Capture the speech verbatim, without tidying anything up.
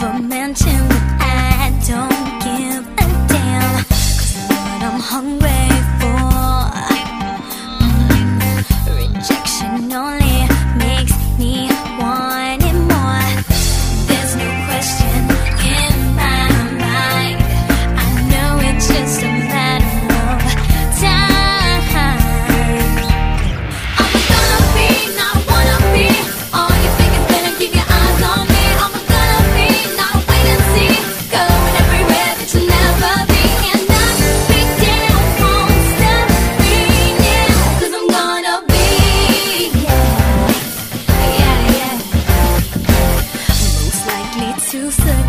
never mention that I don't give a damn, 'cause what I'm hungry for, mm, rejection only makes me want it more. There's no question in my mind, I know it's just a matter of time. I'm gonna be, not wanna be, all you think is better, keep your eyes on me. I'm gonna be, not wait and see, going everywhere that you'll never be. And I big down, won't stop me now, 'cause I'm gonna be, yeah, yeah, yeah. Most likely to succeed.